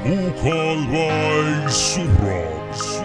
Bukalbay Suhrab.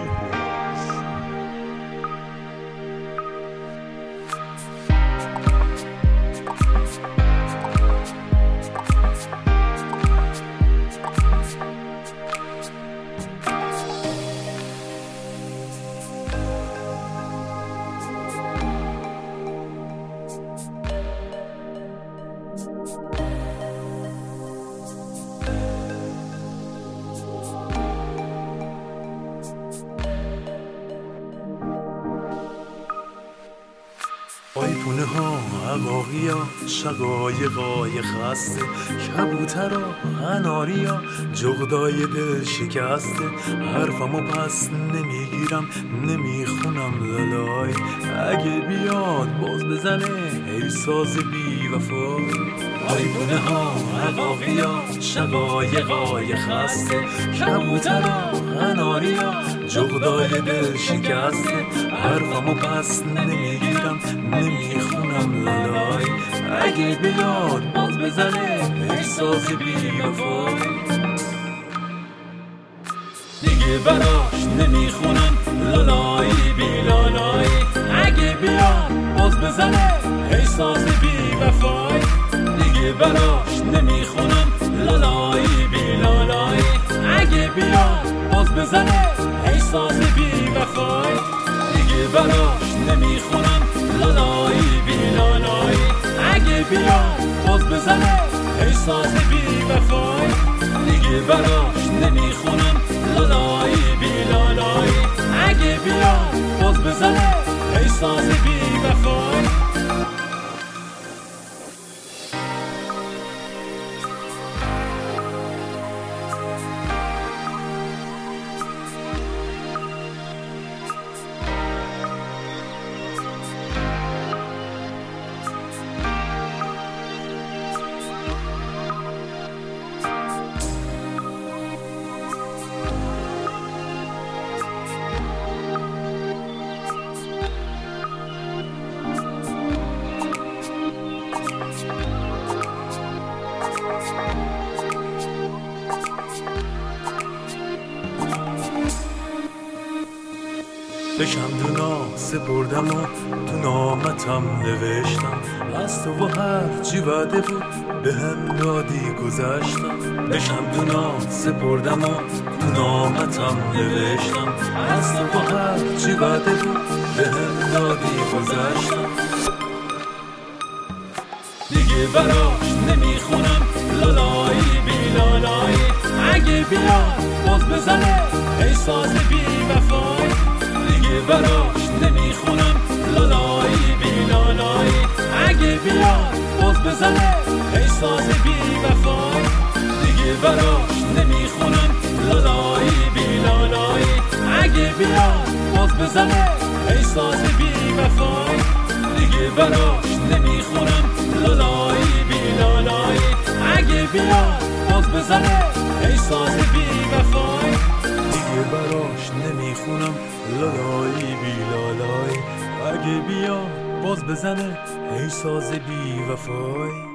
آیپونه ها عقاقیا شقایقای خسته کبوترا قناریا جغدای دل شکسته حرفمو پس نمیگیرم نمیخونم لالای اگه بیاد باز بزنه ای ساز بی وفا آیپونه ها عقاقیا شقایقای خسته کبوترا قناریا جغدای دل شکسته حرفمو پس نمیگیرم نمیخونم لالای اگه بیاد باز بزنه احساس بی وفای دیگه براش نمیخونم لالای بی لالای اگه بیاد باز بزنه احساس بی وفای دیگه براش نمیخونم لالای بی لالای اگه بیاد باز بزنه احساس بی وفای دیگه براش نمیخونم لالای بی لالای اگه بیاد باز بزنه احساس بی وفای دیگه براش نمیخونم لالای بی لالای اگه بیاد باز بزنه احساس بی وفای به شمدونا سپردم و تو نامتم نوشتم از تو و هر چی وعده بود به هم دادی گذشتم به شمدونا سپردم و تو نامتم نوشتم از تو و هر چی وعده بود به هم دادی گذشتم دیگه براش نمیخونم لالای بی لالای اگه بیاد باز بزنه احساس بی وفای دیگه براش نمیخونم لالای بی لالای اگه بیاد باز بزنه احساس بی وفای دیگه براش نمیخونم لالای بی لالای اگه بیاد باز بزنه احساس بی وفای دیگه براش نمیخونم لالای بی لالای اگه بیاد باز بزنه احساس بی وفای دیگه براش نمیخونم لالای بی لالای اگه بیاد باز بزنه احساس بی وفای